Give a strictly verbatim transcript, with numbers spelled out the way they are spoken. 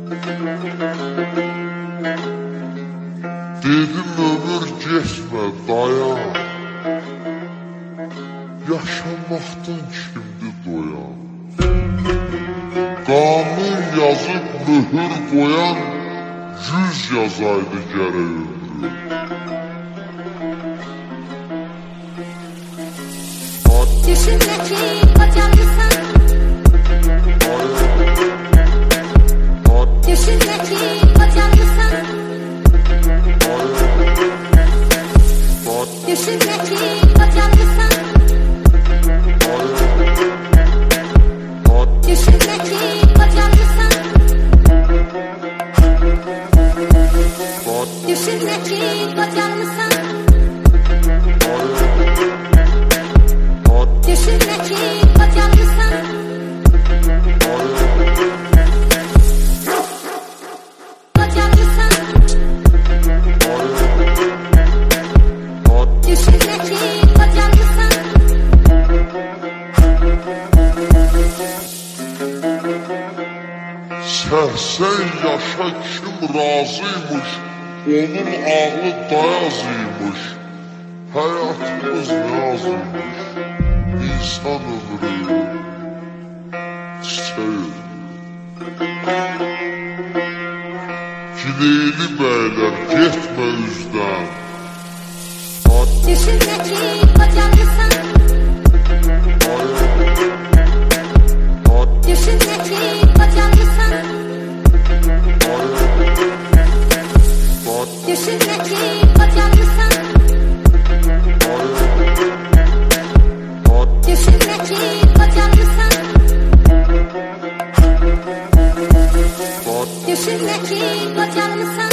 Dedim ömür geçme dayan, yaşamaktan kimdi doyan? Kanun yazıp mühür koyan yüz yazaydı gerek ömrü. Düşünme ki kocalıysan, düşünme ki kocalıysan, düşünme ki kocalıysan, düşünme ki kocalıysan, düşünme ki kocalıysan, düşünme ki kocalıysan, kocalıysan, düşünme ki kocalıysan. Səhsən yaşa kim razıymış, onun ağlı dayazıymış. Hayatımız ne azıymış, insan ömrü çiçeği. Gileyli beyler getmə üzdən, Düşünme ki kocalıysan, düşünme ki kocalıysan, düşünme ki kocalıysan, düşünme ki kocalıysan, düşünme ki kocalıysan.